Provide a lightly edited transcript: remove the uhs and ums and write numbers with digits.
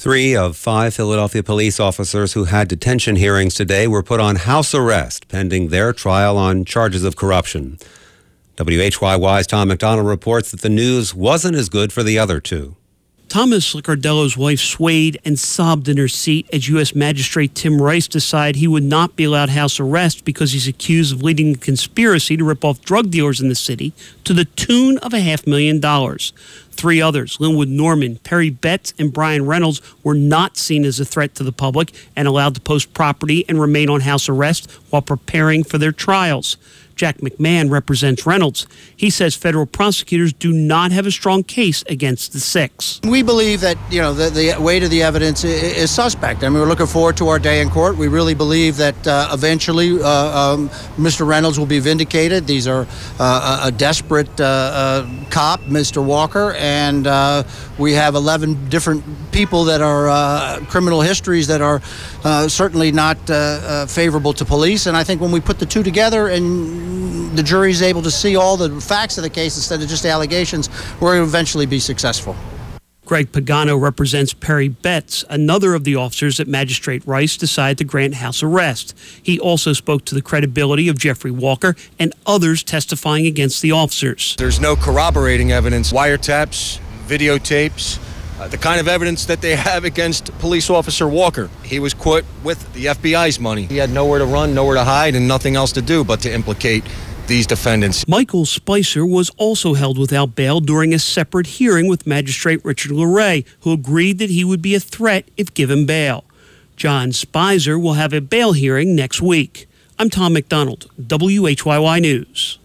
3 of 5 Philadelphia police officers who had detention hearings today were put on house arrest pending their trial on charges of corruption. WHYY's Tom McDonald reports that the news wasn't as good for the other two. Thomas Liccardello's wife swayed and sobbed in her seat as U.S. Magistrate Tim Rice decided he would not be allowed house arrest because he's accused of leading a conspiracy to rip off drug dealers in the city to the tune of $500,000. 3 others, Linwood Norman, Perry Betts, and Brian Reynolds, were not seen as a threat to the public and allowed to post property and remain on house arrest while preparing for their trials. Jack McMahon represents Reynolds. He says federal prosecutors do not have a strong case against the 6. We believe that, the weight of the evidence is suspect. I mean, we're looking forward to our day in court. We really believe that eventually Mr. Reynolds will be vindicated. These are a desperate cop, Mr. Walker, and we have 11 different people that are criminal histories that are certainly not favorable to police. And I think when we put the two together and the jury is able to see all the facts of the case instead of just allegations, we're going to eventually be successful. Greg Pagano represents Perry Betts, another of the officers that Magistrate Rice decided to grant house arrest. He also spoke to the credibility of Jeffrey Walker and others testifying against the officers. There's no corroborating evidence, wiretaps, videotapes, the kind of evidence that they have against police officer Walker. He was caught with the FBI's money. He had nowhere to run, nowhere to hide, and nothing else to do but to implicate these defendants. Michael Spicer was also held without bail during a separate hearing with Magistrate Richard Luray, who agreed that he would be a threat if given bail. John Spicer will have a bail hearing next week. I'm Tom McDonald, WHYY News.